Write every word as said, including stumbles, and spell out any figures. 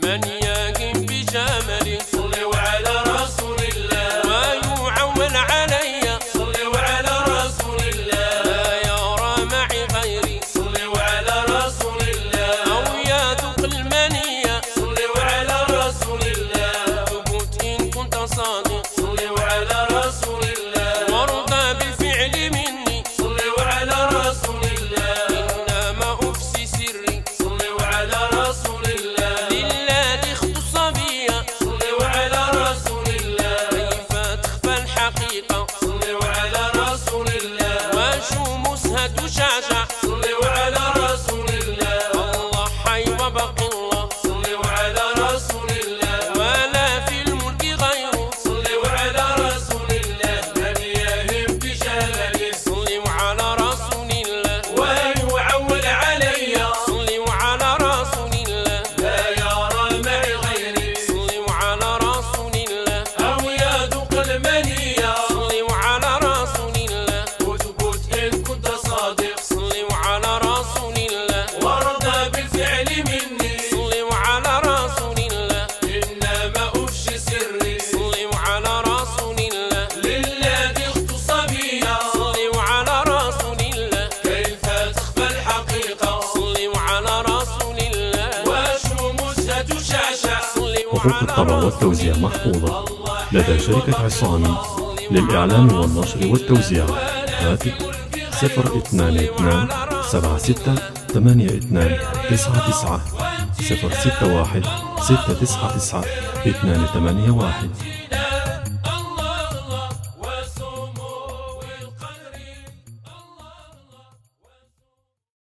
من يقم بجمله صلوا على رسول الله ويعول علي صلوا على رسول الله لا يرى معي غيري صلوا على رسول الله أو يذوق المنية صلوا على رسول الله ثبت إن كنت صادق صلوا على رسول الله وارضى بالفعل مني صلوا على رسول الله إنما أفسي سري صلوا على رسول الله لله اختص بي صلوا على رسول الله كيف تخفى الحقيقة صلوا على رسول الله وشموسها تشعشع صلوا على رسول الله الله حي وبقي الله صلوا على رسول الله ولا في الملك غيره صلوا على رسول الله من يهم بجلاله صلوا على رسول الله ويعول علي صلوا على رسول الله لا يرى معي غيري صلوا على رسول الله أو يذوق المنية صلوا على رسول الله وثبت إن كنت صادق صلوا على رسول الله وارضى بالفعل مني صلوا على رسول الله إنما أفشي سري صلوا على رسول الله للذي اختص بي صلوا على رسول الله كيف تخفى الحقيقة صلوا على رسول الله وشموسها تشعشع صلوا حقوق على الطبع والتوزيع رسول محفوظة لدى شركة عصامي للإعلان والنشر والتوزيع. هاتف صفر اثنان اثنان سبعة ستة ثمانية اثنان تسعة تسعة صفر ستة واحد ستة تسعة تسعة اثنان ثمانية واحد.